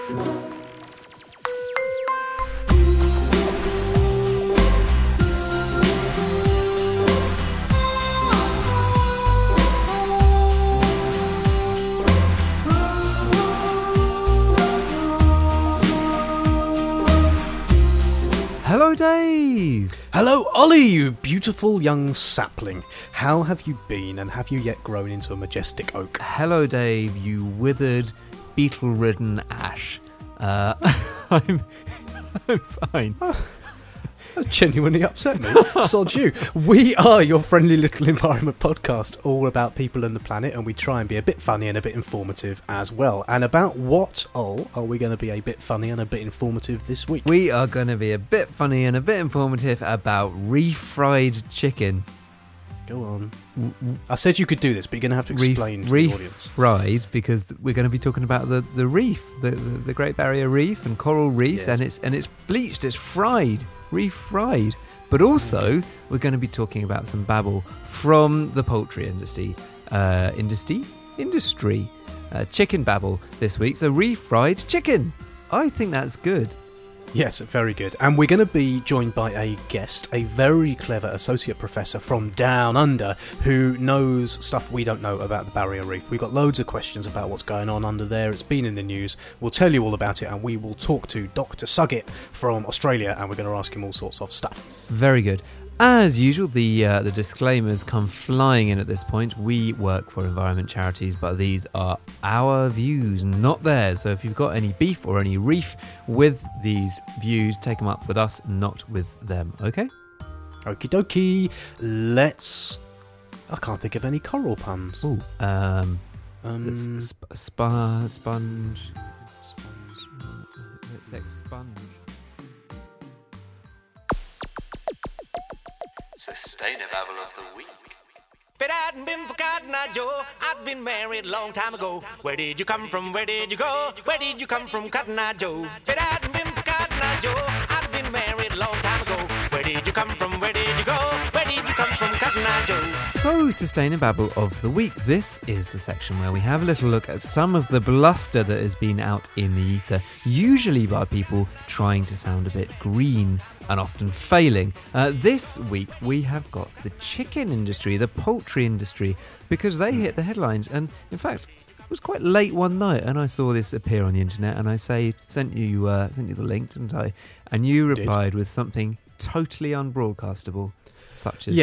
Hello, Dave. Hello, Ollie, you beautiful young sapling. How have you been, and have you yet grown into a majestic oak? Hello, Dave, you withered, beetle-ridden ash. I'm fine. That genuinely upset me. Sod you. We are your friendly little environment podcast, all about people and the planet, and we try and be a bit funny and a bit informative as well. And about what, Ol, are we going to be a bit funny and a bit informative this week? We are going to be a bit funny and a bit informative about refried chicken. Go on. I said you could do this, but you're going to have to explain to the audience. Refried, because we're going to be talking about the reef, the Great Barrier Reef and coral reefs, yes. and it's bleached, it's fried, refried. But also, we're going to be talking about some babble from the poultry industry. Chicken babble this week. So refried chicken. I think that's good. Yes, very good. And we're going to be joined by a guest, a very clever associate professor from down under who knows stuff we don't know about the Barrier Reef. We've got loads of questions about what's going on under there. It's been in the news. We'll tell you all about it, and we will talk to Dr. Suggett from Australia, and we're going to ask him all sorts of stuff. Very good. As usual, the disclaimers come flying in at this point. We work for environment charities, but these are our views, not theirs. So if you've got any beef or any reef with these views, take them up with us, not with them, okay? Okie dokie. I can't think of any coral puns. Ooh, sponge. Let's expunge. Sustainable of the week. If it hadn't been for Cotton Eye Joe, I'd been married a long time ago. Where did you come from? Where did you go? Where did you come from, Cotton Eye Joe? If it hadn't been for Cotton Eye Joe, I'd been married a long time ago. Where did you come from? Where did you go? Where did you come from, Cotton Eye Joe? So, Sustainababble of the Week. This is the section where we have a little look at some of the bluster that has been out in the ether, usually by people trying to sound a bit green and often failing. This week we have got the chicken industry, the poultry industry, because they hit the headlines. And in fact, it was quite late one night, and I saw this appear on the internet, and I sent you the link, didn't I? And you replied with something totally unbroadcastable, such as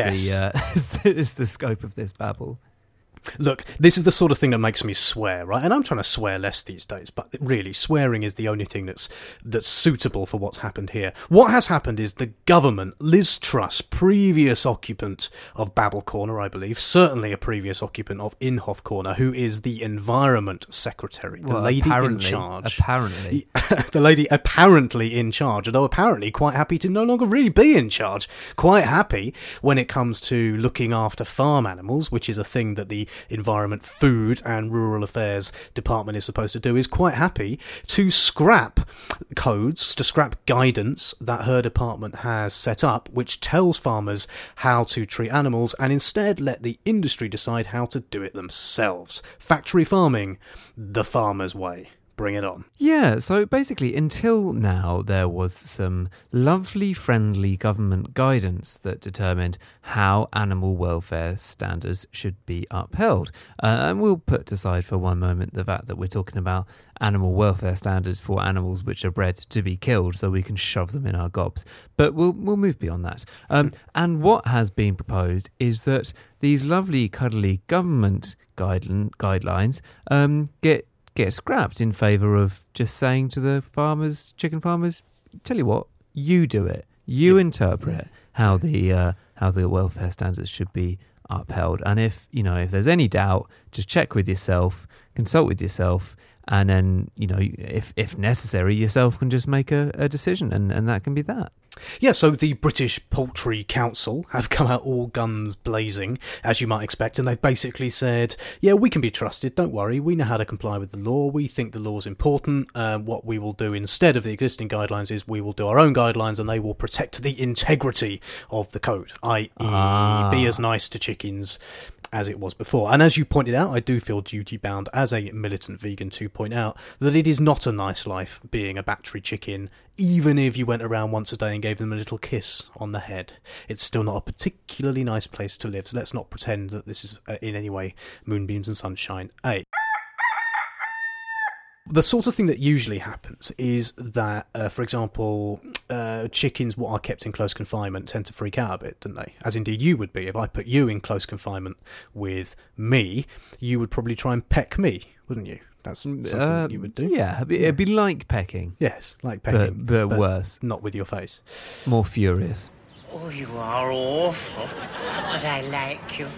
is the scope of this babble. Look, this is the sort of thing that makes me swear, right? And I'm trying to swear less these days, but really, swearing is the only thing that's suitable for what's happened here. What has happened is the government, Liz Truss, previous occupant of Babble Corner, I believe, certainly a previous occupant of Inhofe Corner, who is the Environment Secretary, the lady in charge. Apparently. The lady apparently in charge, although apparently quite happy to no longer really be in charge. Quite happy when it comes to looking after farm animals, which is a thing that the Environment, Food and Rural Affairs Department is supposed to do, is quite happy to scrap codes, to scrap guidance that her department has set up, which tells farmers how to treat animals, and instead let the industry decide how to do it themselves. Factory farming, the farmer's way. Bring it on. Yeah, so basically, until now, there was some lovely, friendly government guidance that determined how animal welfare standards should be upheld. And we'll put aside for one moment the fact that we're talking about animal welfare standards for animals which are bred to be killed, so we can shove them in our gobs. But we'll move beyond that. And what has been proposed is that these lovely, cuddly government guidelines get scrapped in favour of just saying to the farmers, chicken farmers, tell you what, you do it. You interpret how the welfare standards should be upheld. And if there's any doubt, just check with yourself, consult with yourself, and then, if necessary, yourself can just make a decision, and that can be that. Yeah, so the British Poultry Council have come out all guns blazing, as you might expect, and they've basically said, yeah, we can be trusted, don't worry, we know how to comply with the law, we think the law's important. What we will do instead of the existing guidelines is we will do our own guidelines, and they will protect the integrity of the code, i.e. be as nice to chickens as it was before. And as you pointed out, I do feel duty-bound as a militant vegan to point out that it is not a nice life being a battery chicken, even if you went around once a day and gave them a little kiss on the head. It's still not a particularly nice place to live, so let's not pretend that this is in any way moonbeams and sunshine. The sort of thing that usually happens is that, for example, chickens what are kept in close confinement tend to freak out a bit, don't they? As indeed you would be. If I put you in close confinement with me, you would probably try and peck me, wouldn't you? That's something that you would do. Yeah, it'd be like pecking. Yes, like pecking. But worse. Not with your face. More furious. Oh, you are awful, but I like you.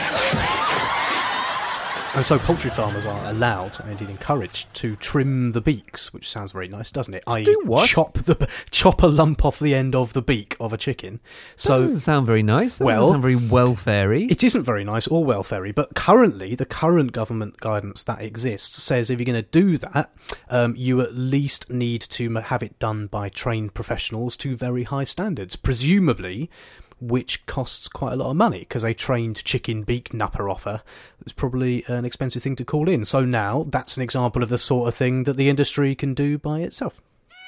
And so poultry farmers are allowed and indeed encouraged to trim the beaks, which sounds very nice, doesn't it? Do what? Chop a lump off the end of the beak of a chicken. That doesn't sound very nice. That doesn't sound very welfare-y. It isn't very nice or welfare-y, but currently, the current government guidance that exists says if you're going to do that, you at least need to have it done by trained professionals to very high standards, presumably, which costs quite a lot of money, because a trained chicken beak napper offer is probably an expensive thing to call in. So now, that's an example of the sort of thing that the industry can do by itself.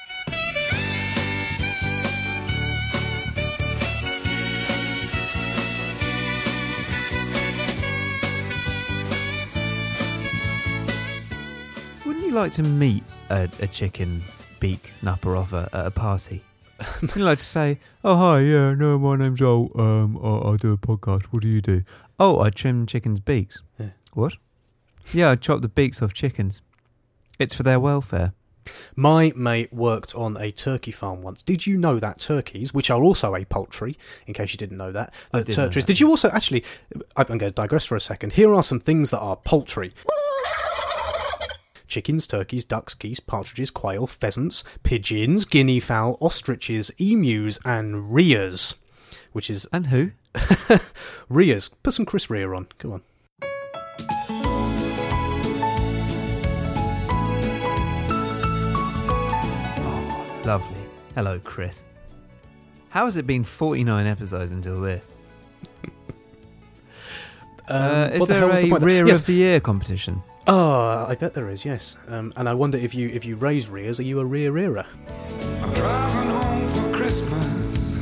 Wouldn't you like to meet a chicken beak napper offer at a party? You'd like to say, oh, hi, yeah, no, my name's Joel, I do a podcast, what do you do? Oh, I trim chickens' beaks. Yeah. What? Yeah, I chop the beaks off chickens. It's for their welfare. My mate worked on a turkey farm once. Did you know that turkeys, which are also a poultry, in case you didn't know that, did you also, actually, I'm going to digress for a second, here are some things that are poultry. Chickens, turkeys, ducks, geese, partridges, quail, pheasants, pigeons, guinea fowl, ostriches, emus, and rheas. Which is... And who? Rheas. Put some Chris Rea on. Come on. Oh, lovely. Hello, Chris. How has it been 49 episodes until this? Is there a Rear of the Year competition? Oh, I bet there is, yes. And I wonder if you raise rears, are you a rear-rearer? I'm driving home for Christmas.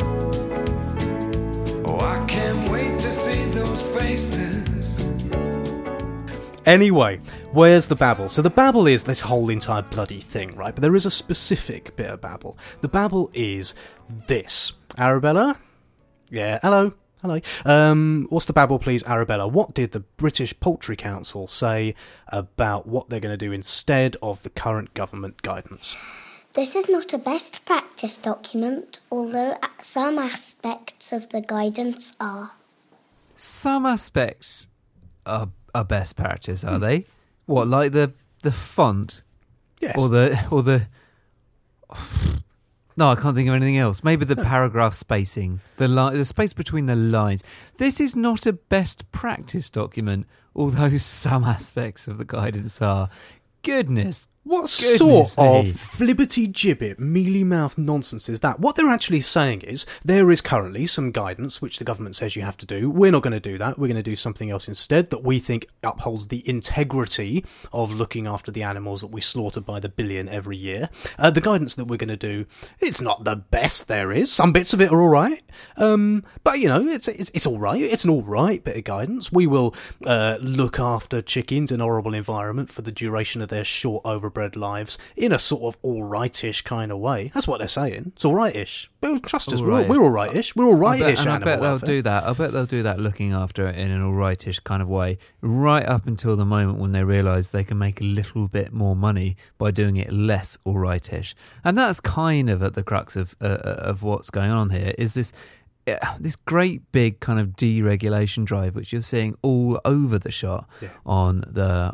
Oh, I can't wait to see those faces. Anyway, where's the babble? So the babble is this whole entire bloody thing, right? But there is a specific bit of babble. The babble is this. Arabella? Yeah, hello. What's the babble, please, Arabella? What did the British Poultry Council say about what they're going to do instead of the current government guidance? This is not a best practice document, although some aspects of the guidance are. Some aspects are best practice, are they? What, like the font? Yes. Or the No, I can't think of anything else. Maybe the paragraph spacing, the space between the lines. This is not a best practice document, although some aspects of the guidance are. Goodness What sort of flibbity-gibbet, mealy-mouthed nonsense is that? What they're actually saying is, there is currently some guidance which the government says you have to do. We're not going to do that. We're going to do something else instead that we think upholds the integrity of looking after the animals that we slaughter by the billion every year. The guidance that we're going to do, it's not the best there is. Some bits of it are all right. But, you know, it's all right. It's an all right bit of guidance. We will look after chickens in a horrible environment for the duration of their short overbred lives in a sort of all-right-ish kind of way. That's what they're saying. It's all-right-ish. Trust us, we're all-right-ish. We're all-right-ish. I bet they'll do that. I bet they'll do that looking after it in an all-right-ish kind of way, right up until the moment when they realise they can make a little bit more money by doing it less all-right-ish. And that's kind of at the crux of what's going on here, is this great big kind of deregulation drive which you're seeing all over the shop on the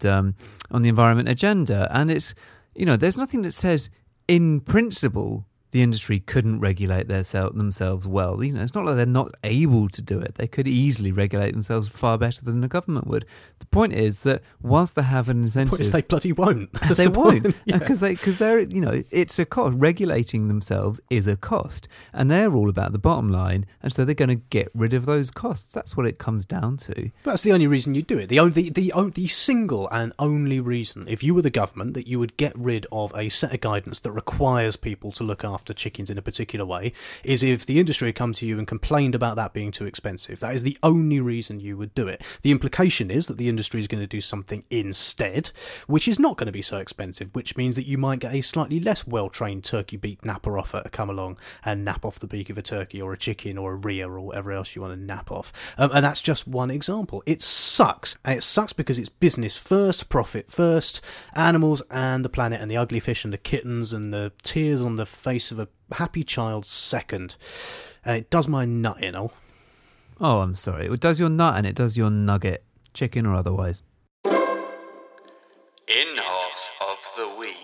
environment agenda. And it's, you know, there's nothing that says in principle the industry couldn't regulate themselves well. It's not like they're not able to do it. They could easily regulate themselves far better than the government would. The point is that whilst they have an incentive... The point is they bloody won't. They won't. Because they're, it's a cost. Regulating themselves is a cost. And they're all about the bottom line. And so they're going to get rid of those costs. That's what it comes down to. That's the only reason you do it. The single and only reason, if you were the government, that you would get rid of a set of guidance that requires people to look after chickens in a particular way is if the industry had come to you and complained about that being too expensive. That is the only reason you would do it. The implication is that the industry is going to do something instead, which is not going to be so expensive, which means that you might get a slightly less well-trained turkey beak napper offer to come along and nap off the beak of a turkey or a chicken or a rhea or whatever else you want to nap off. And that's just one example. It sucks. And it sucks because it's business first, profit first, animals and the planet and the ugly fish and the kittens and the tears on the face of a happy child second. And it does my nut in, oh. Oh, I'm sorry. It does your nut and it does your nugget, chicken or otherwise. In-Hoff of the Week.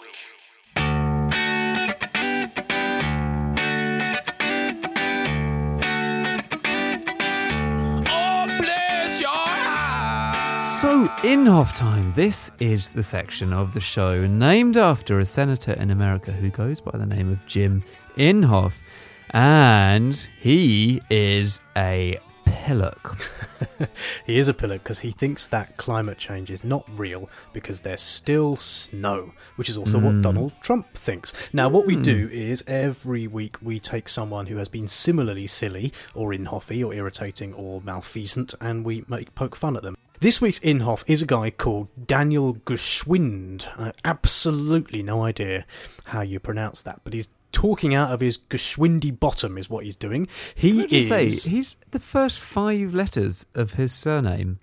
So, Inhofe time. This is the section of the show named after a senator in America who goes by the name of Jim Inhofe. And he is a pillock. He is a pillock because he thinks that climate change is not real because there's still snow, which is also what Donald Trump thinks. Now, what we do is every week we take someone who has been similarly silly or Inhofe or irritating or malfeasant and we poke fun at them. This week's Inhofe is a guy called Daniel Geschwind. I have absolutely no idea how you pronounce that, but he's talking out of his Geschwindy bottom is what he's doing. He's the first 5 letters of his surname.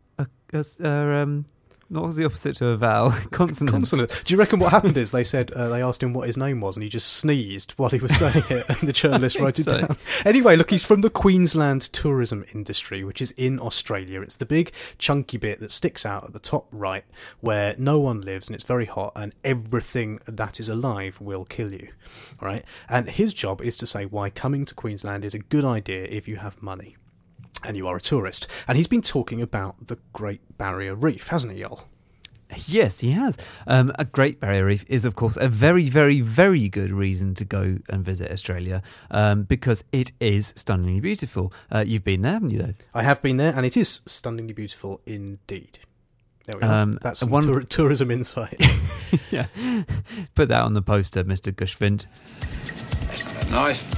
What was the opposite to a vowel? Consonant. Do you reckon what happened is they said they asked him what his name was and he just sneezed while he was saying it and the journalist wrote it down. Anyway, look, he's from the Queensland tourism industry, which is in Australia. It's the big chunky bit that sticks out at the top right where no one lives and it's very hot and everything that is alive will kill you. All right? And his job is to say why coming to Queensland is a good idea if you have money and you are a tourist. And he's been talking about the Great Barrier Reef, hasn't he, Yol? Yes, he has. A Great Barrier Reef is, of course, a very, very, very good reason to go and visit Australia because it is stunningly beautiful. You've been there, haven't you, Dave? I have been there, and it is stunningly beautiful indeed. There we are. That's some tourism insight. Yeah. Put that on the poster, Mr. Geschwind. That's not a knife.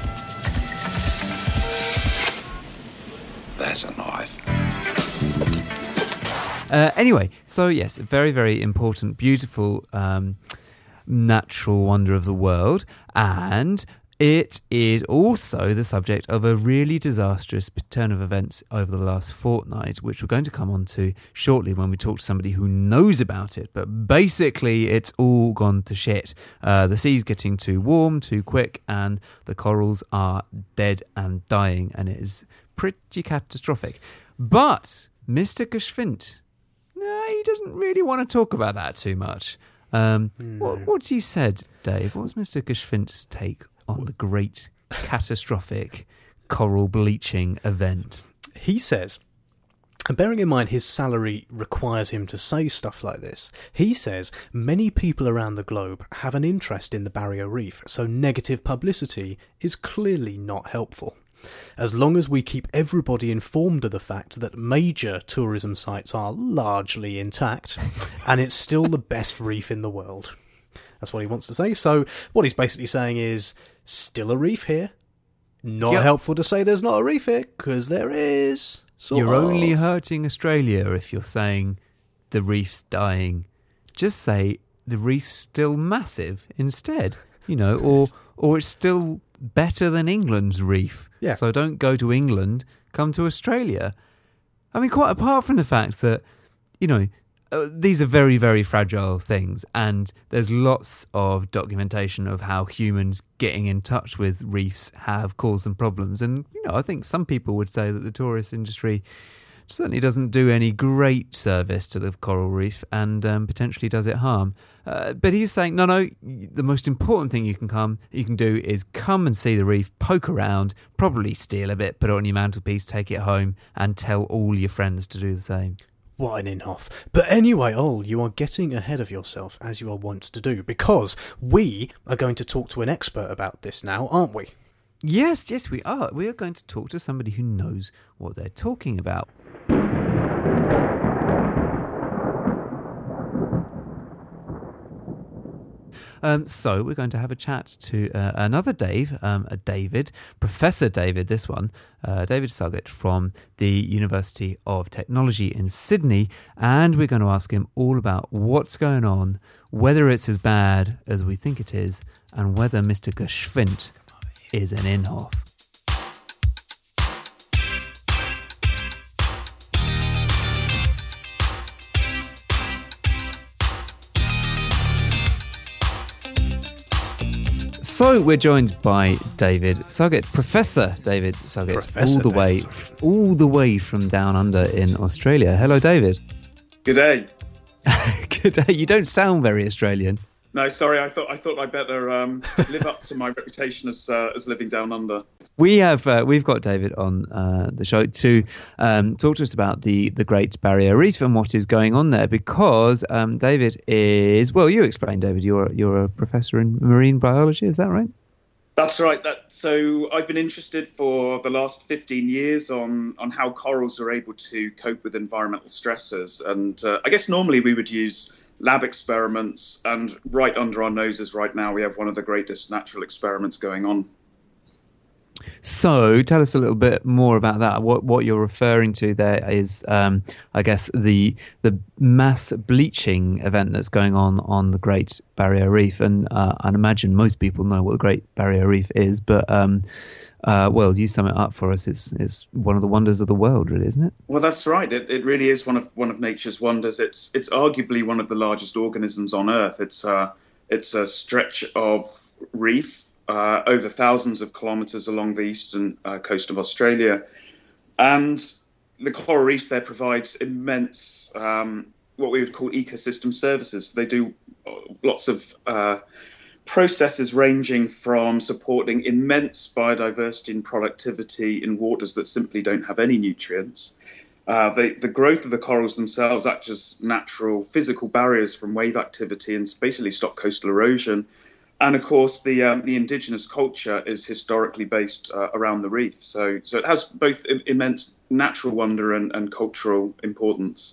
That's a knife. Anyway, so yes, very, very important, beautiful, natural wonder of the world. And it is also the subject of a really disastrous turn of events over the last fortnight, which we're going to come on to shortly when we talk to somebody who knows about it. But basically, it's all gone to shit. The sea's getting too warm, too quick, and the corals are dead and dying, and it is pretty catastrophic. But Mr. Geschwind, he doesn't really want to talk about that too much. What's he said, Dave? What's Mr. Geschwind's take on the great catastrophic coral bleaching event? He says, and bearing in mind his salary requires him to say stuff like this, he says many people around the globe have an interest in the Barrier Reef, so negative publicity is clearly not helpful. As long as we keep everybody informed of the fact that major tourism sites are largely intact and it's still the best reef in the world. That's what he wants to say. So what he's basically saying is, still a reef here. Not helpful to say there's not a reef here, because there is. You're only hurting Australia if you're saying the reef's dying. Just say the reef's still massive instead, or it's still better than England's reef. Yeah. So don't go to England, come to Australia. I mean, quite apart from the fact that, these are very, very fragile things, and there's lots of documentation of how humans getting in touch with reefs have caused them problems. And, I think some people would say that the tourist industry certainly doesn't do any great service to the coral reef and potentially does it harm. But he's saying, no, the most important thing you can do is come and see the reef, poke around, probably steal a bit, put it on your mantelpiece, take it home, and tell all your friends to do the same. What an Inhofe. But anyway, you are getting ahead of yourself, as you are wont to do, because we are going to talk to an expert about this now, aren't we? Yes, we are. We are going to talk to somebody who knows what they're talking about. So we're going to have a chat to another Dave, Professor David, this one, David Suggett from the University of Technology in Sydney, and we're going to ask him all about what's going on, whether it's as bad as we think it is, and whether Mr. Geschwind is an Inhofe. So we're joined by David Suggett, Professor David Suggett, all the way from down under in Australia. Hello, David. Good day. Good day. You don't sound very Australian. No, sorry. I thought I'd better live up to my reputation as living down under. We've got David on the show to talk to us about the Great Barrier Reef and what is going on there. Because David is, well, you explain, David. You're a professor in marine biology. Is that right? That's right. So I've been interested for the last 15 years on how corals are able to cope with environmental stresses, and I guess normally we would use lab experiments, and right under our noses right now we have one of the greatest natural experiments going on. So tell us a little bit more about that. What you're referring to there is, I guess, the mass bleaching event that's going on the Great Barrier Reef, and I'd imagine most people know what the Great Barrier Reef is, but well, you sum it up for us. It's one of the wonders of the world, really, isn't it? Well, that's right. It really is one of nature's wonders. It's arguably one of the largest organisms on Earth. It's a stretch of reef over thousands of kilometres along the eastern coast of Australia, and the coral reefs there provide immense what we would call ecosystem services. They do lots of processes ranging from supporting immense biodiversity and productivity in waters that simply don't have any nutrients. The growth of the corals themselves act as natural physical barriers from wave activity and basically stop coastal erosion. And of course, the indigenous culture is historically based around the reef. So it has both immense natural wonder and cultural importance.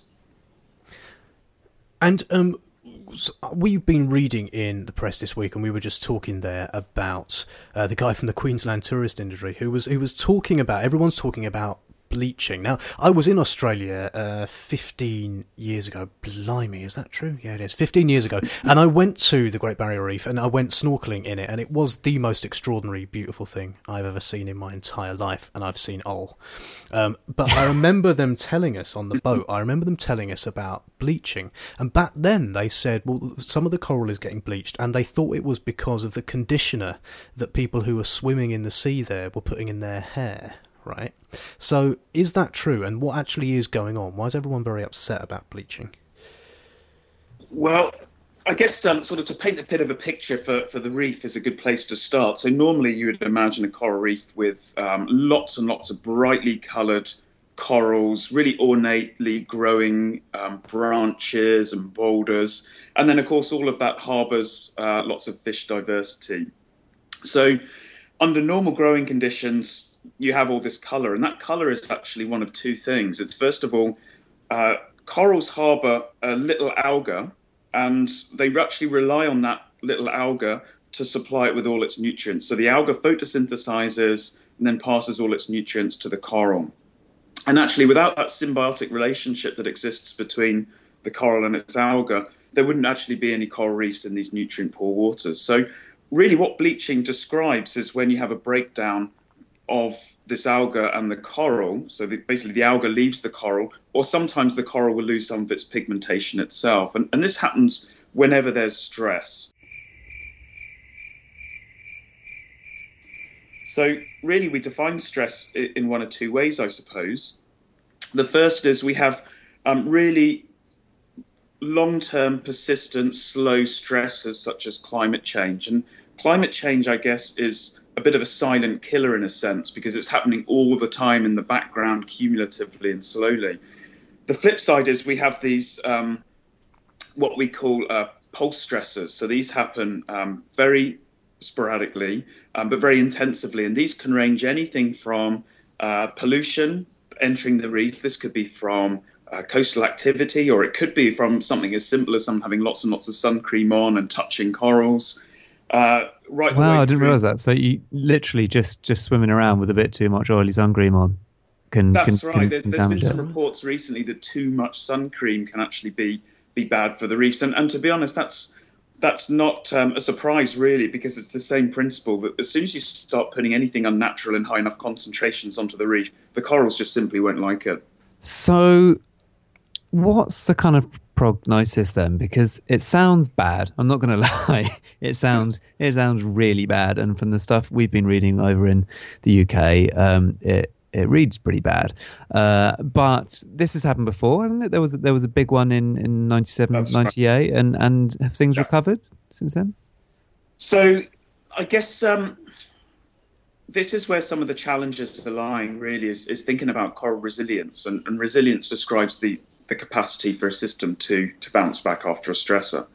And we've been reading in the press this week, and we were just talking there about the guy from the Queensland tourist industry who was talking about, everyone's talking about bleaching. Now, I was in Australia 15 years ago. Blimey, is that true? Yeah, it is. 15 years ago. And I went to the Great Barrier Reef and I went snorkeling in it, and it was the most extraordinary, beautiful thing I've ever seen in my entire life, and I've seen all. But I remember them telling us on the boat, about bleaching. And back then they said, well, some of the coral is getting bleached, and they thought it was because of the conditioner that people who were swimming in the sea there were putting in their hair. Right. So is that true? And what actually is going on? Why is everyone very upset about bleaching? Well, I guess sort of to paint a bit of a picture for the reef is a good place to start. So normally you would imagine a coral reef with lots and lots of brightly coloured corals, really ornately growing branches and boulders. And then, of course, all of that harbours lots of fish diversity. So under normal growing conditions, you have all this colour, and that colour is actually one of two things. It's, first of all, corals harbour a little alga, and they actually rely on that little alga to supply it with all its nutrients. So the alga photosynthesizes and then passes all its nutrients to the coral. And actually, without that symbiotic relationship that exists between the coral and its alga, there wouldn't actually be any coral reefs in these nutrient-poor waters. So really what bleaching describes is when you have a breakdown of this alga and the coral. So basically the alga leaves the coral, or sometimes the coral will lose some of its pigmentation itself. And this happens whenever there's stress. So really we define stress in one of two ways, I suppose. The first is we have really long-term, persistent, slow stressors such as climate change. And climate change, I guess, is a bit of a silent killer in a sense because it's happening all the time in the background, cumulatively and slowly. The flip side is we have these what we call pulse stressors. So these happen very sporadically, but very intensively. And these can range anything from pollution entering the reef. This could be from coastal activity, or it could be from something as simple as someone having lots and lots of sun cream on and touching corals. Wow, I didn't realise that. So you literally just swimming around with a bit too much oily sun cream on That's right. There's been some reports recently that too much sun cream can actually be bad for the reefs. And to be honest, that's not a surprise, really, because it's the same principle that as soon as you start putting anything unnatural in high enough concentrations onto the reef, the corals just simply won't like it. So what's the kind of prognosis then? Because it sounds bad. I'm not going to lie. It sounds really bad. And from the stuff we've been reading over in the UK, it reads pretty bad. But this has happened before, hasn't it? There was a big one in 97, 98, and have things recovered since then? So I guess this is where some of the challenges are lying, really, is thinking about coral resilience. And resilience describes the capacity for a system to bounce back after a stressor,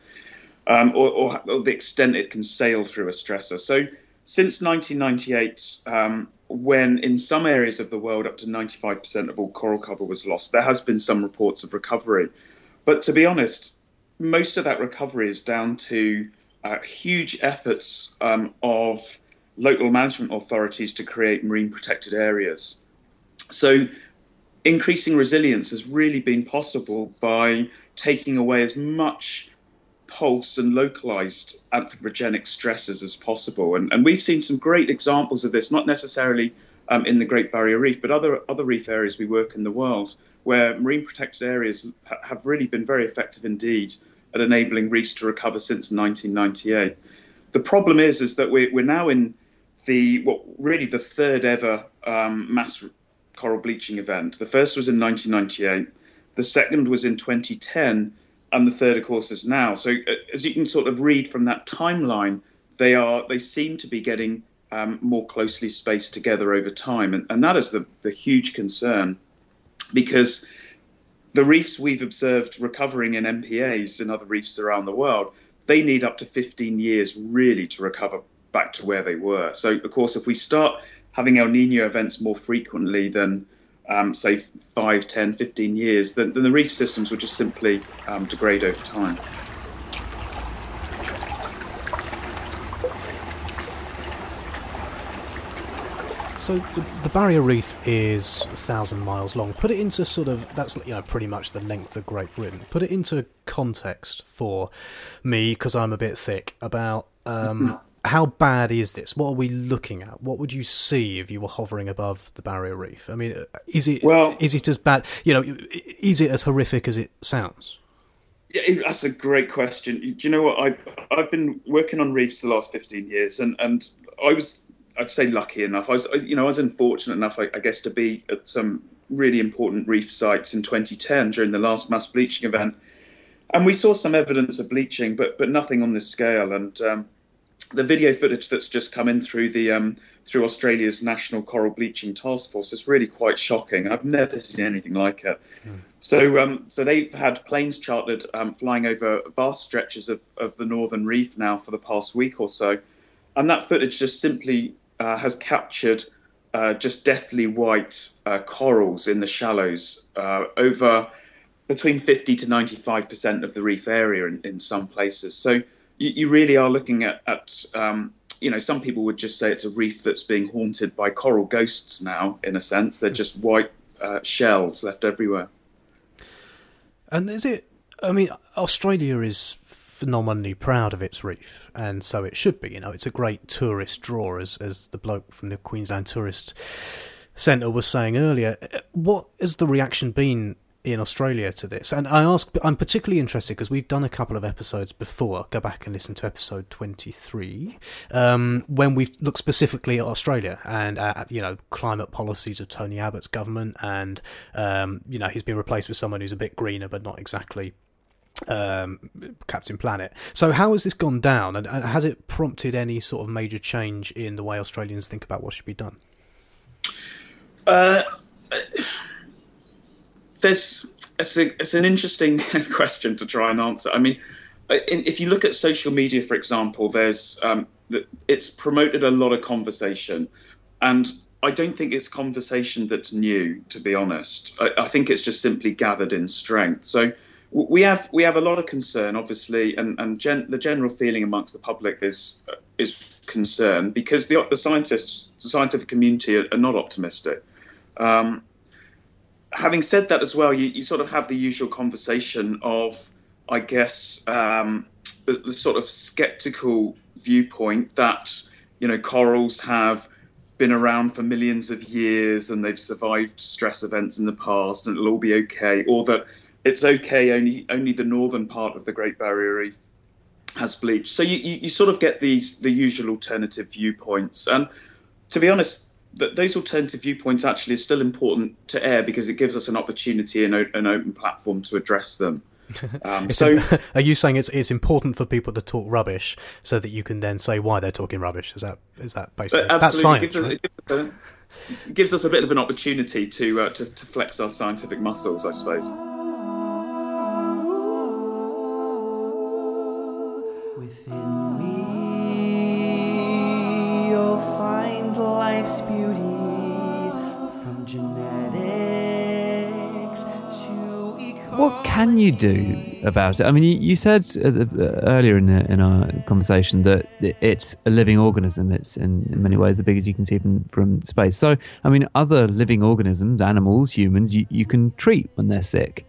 or the extent it can sail through a stressor. So since 1998, when in some areas of the world up to 95% of all coral cover was lost, there has been some reports of recovery. But to be honest, most of that recovery is down to huge efforts of local management authorities to create marine protected areas. So increasing resilience has really been possible by taking away as much pulse and localized anthropogenic stresses as possible. And we've seen some great examples of this, not necessarily in the Great Barrier Reef, but other reef areas we work in the world, where marine protected areas have really been very effective indeed at enabling reefs to recover since 1998. The problem is that we're now in the third ever mass coral bleaching event. The first was in 1998, the second was in 2010, and the third, of course, is now. So as you can sort of read from that timeline, they seem to be getting more closely spaced together over time. And that is the huge concern, because the reefs we've observed recovering in MPAs and other reefs around the world, they need up to 15 years really to recover back to where they were. So, of course, if we start having El Nino events more frequently than, say, 5, 10, 15 years, then the reef systems would just simply degrade over time. So the Barrier Reef is 1,000 miles long. Put it into that's pretty much the length of Great Britain. Put it into context for me, because I'm a bit thick, about how bad is this? What are we looking at? What would you see if you were hovering above the Barrier Reef? I mean, is it as bad? Is it as horrific as it sounds? Yeah, that's a great question. Do you know what? I've been working on reefs the last 15 years, and I'd say lucky enough. I was unfortunate enough, I guess, to be at some really important reef sites in 2010 during the last mass bleaching event, and we saw some evidence of bleaching, but nothing on this scale. And the video footage that's just come in through through Australia's National Coral Bleaching Task Force is really quite shocking. I've never seen anything like it. So they've had planes chartered flying over vast stretches of the northern reef now for the past week or so, and that footage just simply has captured just deathly white corals in the shallows over between 50 to 95% of the reef area in some places. So you really are looking at some people would just say it's a reef that's being haunted by coral ghosts now, in a sense. They're just white shells left everywhere. And Australia is phenomenally proud of its reef, and so it should be. It's a great tourist draw, as the bloke from the Queensland Tourist Centre was saying earlier. What has the reaction been in Australia to this? And I'm particularly interested because we've done a couple of episodes before. Go back and listen to episode 23, when we've looked specifically at Australia and at climate policies of Tony Abbott's government, and he's been replaced with someone who's a bit greener but not exactly Captain Planet. So how has this gone down, and has it prompted any sort of major change in the way Australians think about what should be done? It's an interesting question to try and answer. I mean, if you look at social media, for example, it's promoted a lot of conversation, and I don't think it's conversation that's new, to be honest. I think it's just simply gathered in strength. So we have a lot of concern, obviously, and the general feeling amongst the public is concern because the scientific community are not optimistic. Having said that as well, you sort of have the usual conversation of, I guess, the sort of sceptical viewpoint that, corals have been around for millions of years and they've survived stress events in the past and it'll all be okay, or that it's okay, only the northern part of the Great Barrier Reef has bleached. So you sort of get the usual alternative viewpoints. And to be honest, those alternative viewpoints actually are still important to air because it gives us an opportunity and an open platform to address them. Are you saying it's important for people to talk rubbish so that you can then say why they're talking rubbish? Is that basically that's science? It gives us a bit of an opportunity to flex our scientific muscles, I suppose. Within me, you'll find life's beauty, from genetics to ecology. What can you do about it? I mean, you said earlier in our conversation that it's a living organism. It's in many ways the biggest you can see from space. So, I mean, other living organisms, animals, humans, you can treat when they're sick.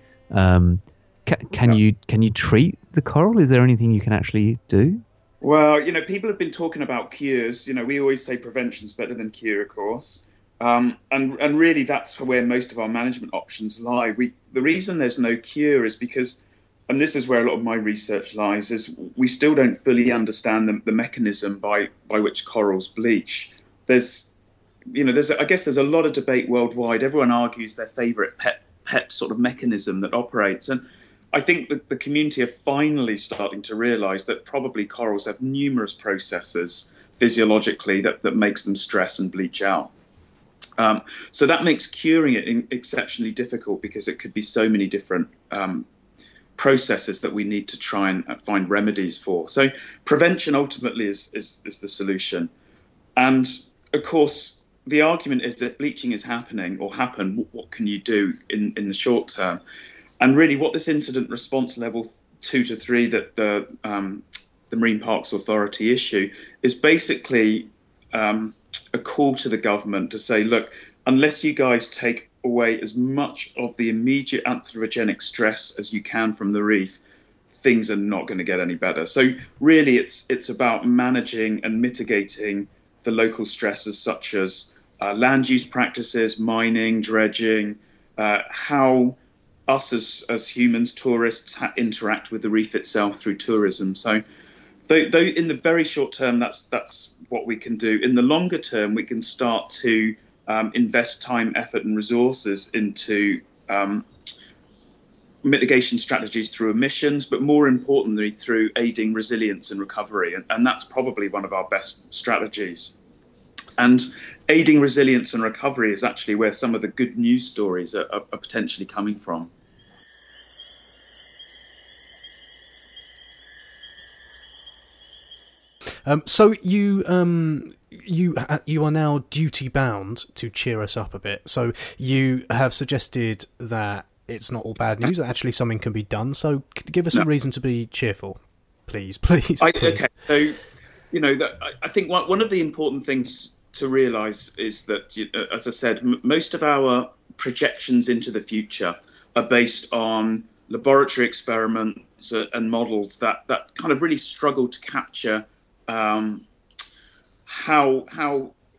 Can you treat the coral? Is there anything you can actually do? Well, people have been talking about cures. We always say prevention's better than cure, of course. And really that's where most of our management options lie. The reason there's no cure is because, and this is where a lot of my research lies, is we still don't fully understand the mechanism by which corals bleach. There's a lot of debate worldwide. Everyone argues their favourite pet sort of mechanism that operates. And I think that the community are finally starting to realise that probably corals have numerous processes physiologically that makes them stress and bleach out. So that makes curing it exceptionally difficult because it could be so many different processes that we need to try and find remedies for. So prevention ultimately is the solution. And of course, the argument is that bleaching is happening or happen, what can you do in the short term? And really what this incident response level 2 to 3 that the Marine Parks Authority issue is basically a call to the government to say, look, unless you guys take away as much of the immediate anthropogenic stress as you can from the reef, things are not going to get any better. So really it's about managing and mitigating the local stresses such as land use practices, mining, dredging, how us as humans, tourists, interact with the reef itself through tourism. So though in the very short term, that's what we can do. In the longer term, we can start to invest time, effort and resources into mitigation strategies through emissions, but more importantly, through aiding resilience and recovery. And that's probably one of our best strategies. And aiding resilience and recovery is actually where some of the good news stories are potentially coming from. So you are now duty bound to cheer us up a bit. So you have suggested that it's not all bad news, that actually something can be done. So give us a reason to be cheerful, please. Okay, so I think one of the important things to realise is that, as I said, most of our projections into the future are based on laboratory experiments and models that kind of really struggle to capture how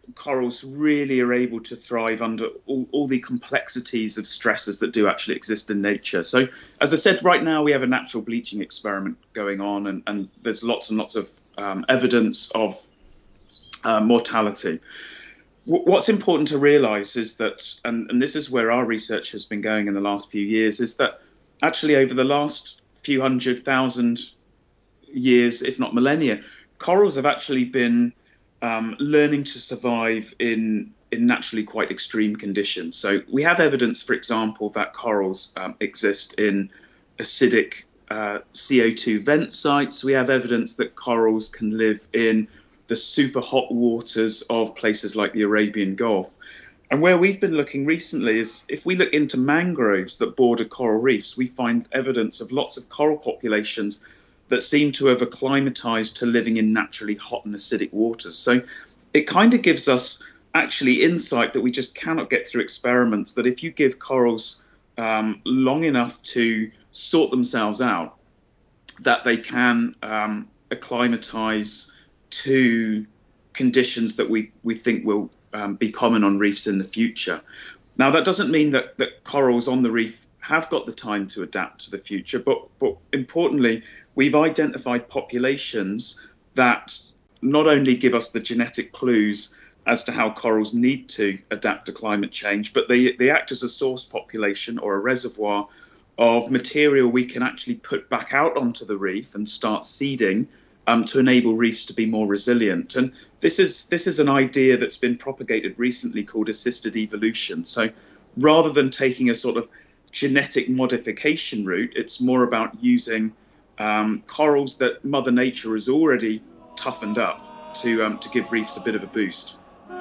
corals really are able to thrive under all the complexities of stresses that do actually exist in nature. So, as I said, right now we have a natural bleaching experiment going on, and there's lots and lots of evidence of mortality. What's important to realise is that, and this is where our research has been going in the last few years, is that actually over the last few 100,000 years, if not millennia, corals have actually been learning to survive in naturally quite extreme conditions. So we have evidence, for example, that corals exist in acidic CO2 vent sites. We have evidence that corals can live in the super hot waters of places like the Arabian Gulf. And where we've been looking recently is if we look into mangroves that border coral reefs, we find evidence of lots of coral populations that seem to have acclimatized to living in naturally hot and acidic waters. So it kind of gives us actually insight that we just cannot get through experiments, that if you give corals long enough to sort themselves out, that they can acclimatize to conditions that we think will be common on reefs in the future. Now, that doesn't mean that corals on the reef have got the time to adapt to the future, but importantly, we've identified populations that not only give us the genetic clues as to how corals need to adapt to climate change, but they act as a source population or a reservoir of material we can actually put back out onto the reef and start seeding to enable reefs to be more resilient. And this is an idea that's been propagated recently called assisted evolution. So rather than taking a sort of genetic modification route, it's more about using corals that Mother Nature has already toughened up to give reefs a bit of a boost. And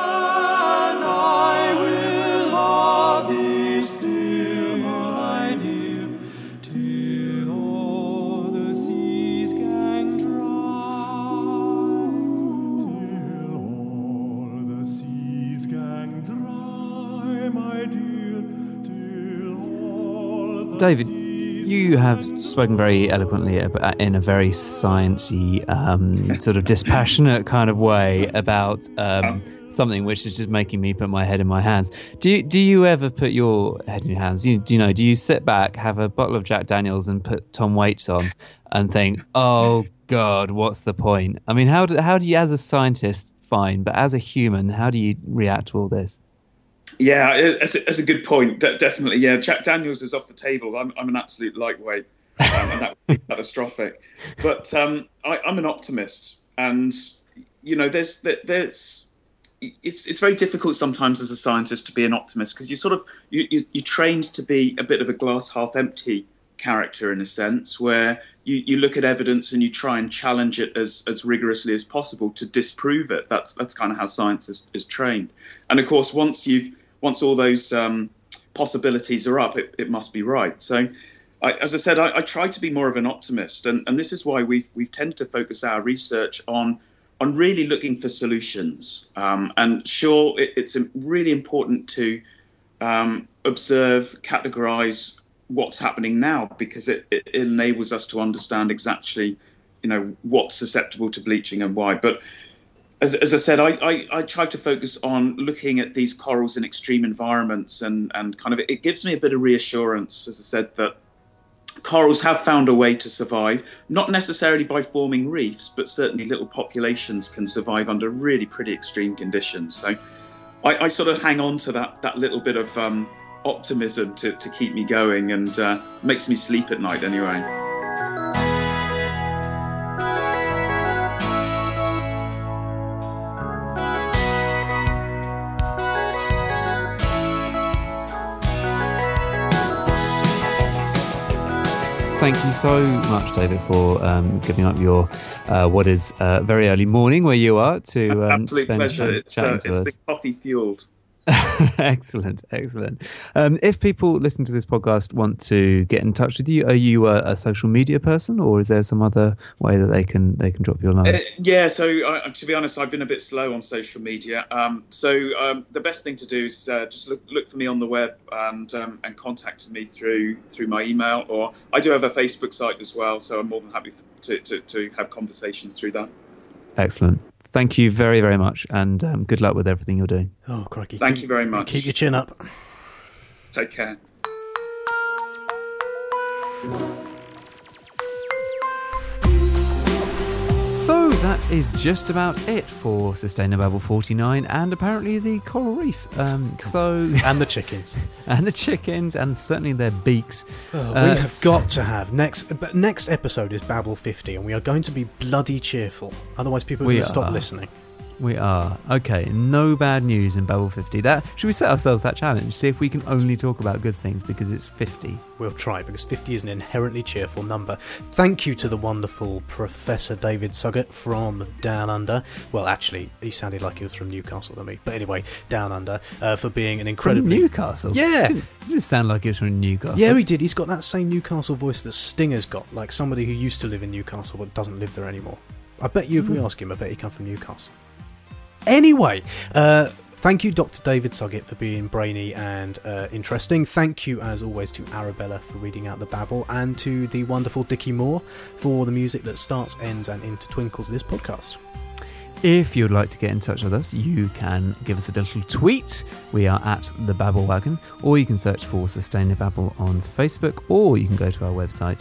I will love thee still, my dear, till all the seas gang dry, till all the seas gang dry, my dear, till all the David, you have spoken very eloquently in a very sciencey, sort of dispassionate kind of way about something which is just making me put my head in my hands. Do you ever put your head in your hands? Do you sit back, have a bottle of Jack Daniels and put Tom Waits on and think, oh God, what's the point? I mean, how do you, as a scientist, fine, but as a human, how do you react to all this? Yeah, that's a good point. Definitely, yeah. Jack Daniels is off the table. I'm an absolute lightweight, and that would be catastrophic. But I'm an optimist, and there's it's very difficult sometimes as a scientist to be an optimist because you're trained to be a bit of a glass half empty character in a sense, where you look at evidence and you try and challenge it as rigorously as possible to disprove it. That's kind of how science is trained. And of course, once all those possibilities are up, it must be right. So, as I said, I try to be more of an optimist, and this is why we've tended to focus our research on really looking for solutions. And sure, it's really important to observe, categorize what's happening now, because it enables us to understand exactly, what's susceptible to bleaching and why. But as I said, I try to focus on looking at these corals in extreme environments, and kind of it gives me a bit of reassurance, as I said, that corals have found a way to survive, not necessarily by forming reefs, but certainly little populations can survive under really pretty extreme conditions. So I sort of hang on to that little bit of optimism to keep me going, and makes me sleep at night anyway. Thank you so much, David, for giving up your what is very early morning where you are to absolute spend pleasure. It's the coffee fueled. Excellent. If people listening to this podcast want to get in touch with you, are you a social media person, or is there some other way that they can drop you a line? Yeah, so to be honest, I've been a bit slow on social media. So the best thing to do is just look for me on the web and contact me through my email, or I do have a Facebook site as well. So I'm more than happy to have conversations through that. Excellent. thank you very, very much, and good luck with everything you're doing. Oh, crikey. Thank you very much. Keep your chin up. Take care. So that is just about it for Sustainababble 49 and apparently the coral reef. And the chickens. And the chickens, and certainly their beaks. We have got to have next episode is Babble 50, and we are going to be bloody cheerful. Otherwise, people are going to stop listening. We are. Okay, no bad news in Babble 50. Should we set ourselves that challenge? See if we can only talk about good things because it's 50. We'll try, because 50 is an inherently cheerful number. Thank you to the wonderful Professor David Suggett from Down Under. Well, actually, he sounded like he was from Newcastle to me. But anyway, Down Under, for being an incredibly... From Newcastle? Yeah! It didn't sound like he was from Newcastle. Yeah, he did. He's got that same Newcastle voice that Stinger's got, like somebody who used to live in Newcastle but doesn't live there anymore. I bet you, if we ask him, I bet he come from Newcastle. Anyway, thank you, Dr. David Suggett, for being brainy and interesting. Thank you, as always, to Arabella for reading out the babble, and to the wonderful Dickie Moore for the music that starts, ends, and intertwinkles this podcast. If you'd like to get in touch with us, you can give us a little tweet. We are at the Babble Wagon, or you can search for Sustainababble on Facebook, or you can go to our website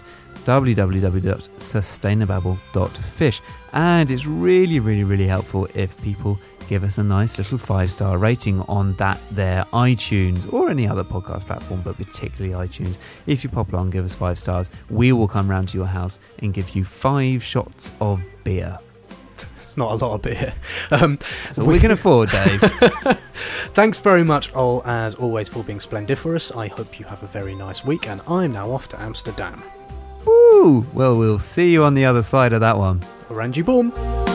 www.sustainababble.fish. And it's really, really, really helpful if people give us a nice little 5-star rating on their iTunes or any other podcast platform, but particularly iTunes. If you pop along, give us 5 stars, we will come round to your house and give you 5 shots of beer. It's not a lot of beer. So we can afford, Dave. Thanks very much, as always, for being splendiferous. I hope you have a very nice week, and I'm now off to Amsterdam. Woo! Well, we'll see you on the other side of that one. Orangy boom.